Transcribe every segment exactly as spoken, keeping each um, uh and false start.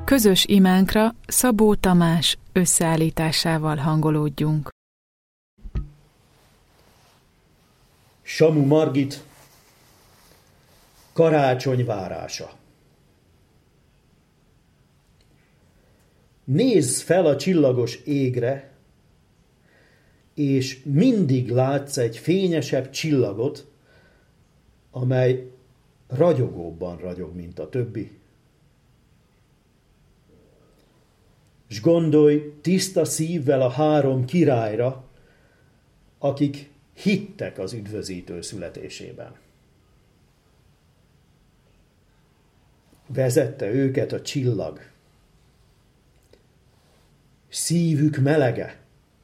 Közös imánkra Szabó Tamás összeállításával hangolódjunk. Samu Margit, karácsony várása. Nézz fel a csillagos égre, és mindig látsz egy fényesebb csillagot, amely ragyogóbban ragyog, mint a többi. S gondolj tiszta szívvel a három királyra, akik hittek az üdvözítő születésében. Vezette őket a csillag, szívük melege,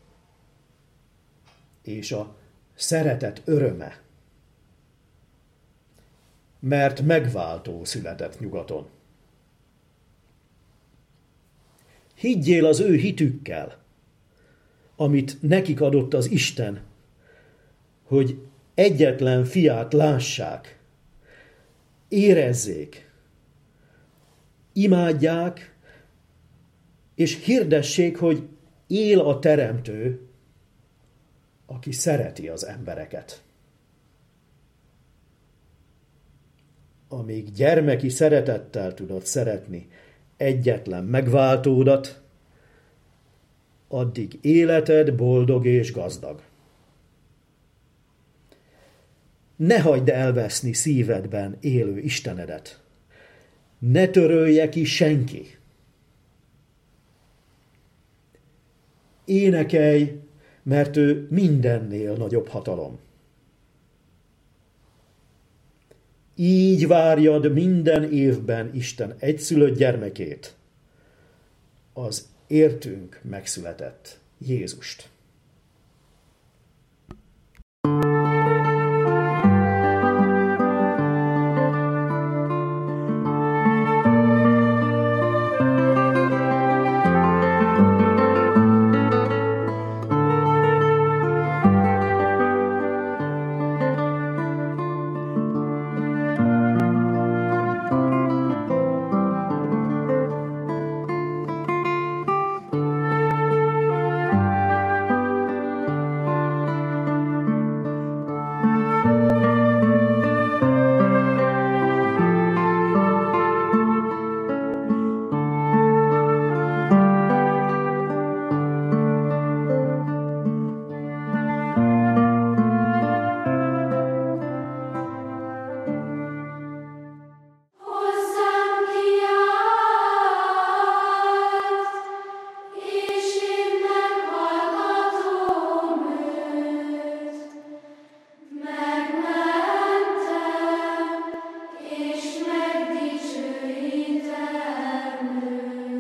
és a szeretet öröme, mert megváltó született nyugaton. Higgyél az ő hitükkel, amit nekik adott az Isten, hogy egyetlen fiát lássák, érezzék, imádják, és hirdessék, hogy él a Teremtő, aki szereti az embereket. Amíg gyermeki szeretettel tudod szeretni egyetlen megváltódat, addig életed boldog és gazdag. Ne hagyd elveszni szívedben élő Istenedet. Ne törölje ki senki. Énekelj, mert ő mindennél nagyobb hatalom. Így várjad minden évben Isten egyszülött gyermekét, az értünk megszületett Jézust.